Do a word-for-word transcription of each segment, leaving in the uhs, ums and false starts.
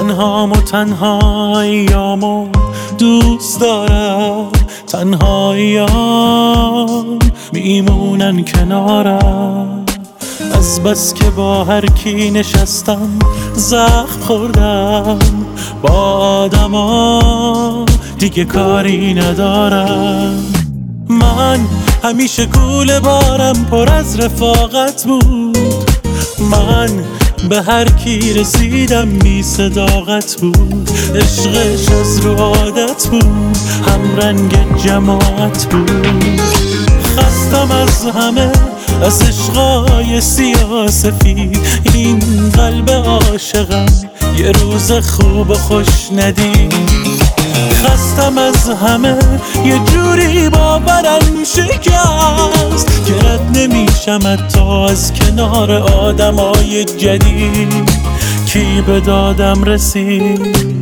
تنهام و تنهاییامو دوست دارم، تنهاییام میمونن کنارم. از بس که با هر کی نشستم زخم خوردم، با آدما دیگه کاری ندارم. من همیشه کوله بارم پر از رفاقت بود، من به هر کی رسیدم بی صداقت بود. عشقش از رو عادت بود، هم رنگ جماعت بود. خستم از همه، از عشقای سیاسفید. این قلب عاشقم یه روز خوب و خوش ندید. خستم از همه، یه جوری باورم شکست که رد نمیشم حتی از کنار آدمای جدید. کی به دادم رسید؟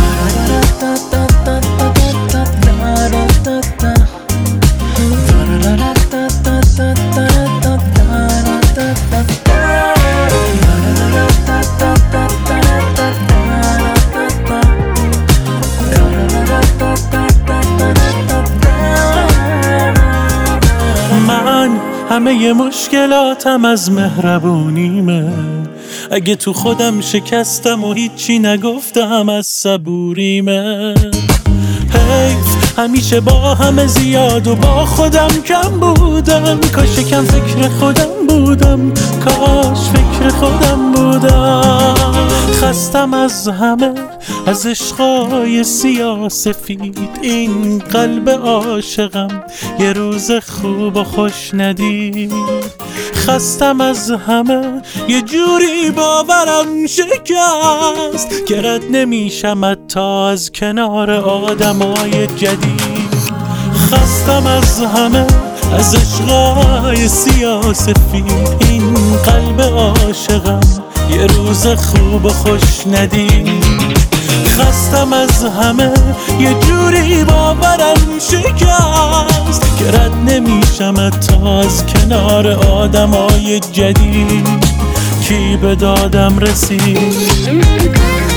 همه ی مشکلاتم از مهربونیمه. اگه تو خودم شکستم و هیچی نگفتم از صبوریمه. حیف همیشه با همه زیاد و با خودم کم بودم. کاش کم فکر خودم بودم، کاش فکر خودم بودم. خستم از همه، از عشقای سیاسفید. این قلب عاشقم یه روز خوب و خوش ندید. خستم از همه، یه جوری باورم شکست که رد نمیشم حتی از کنار آدمای جدید. خستم از همه، از عشقای سیاسفید. این قلب عاشقم یه روز خوب و خوش ندید. خستم از همه، یه جوری باورم شکست که رد نمیشم حتی از کنار آدمای جدید. کی به دادم رسید؟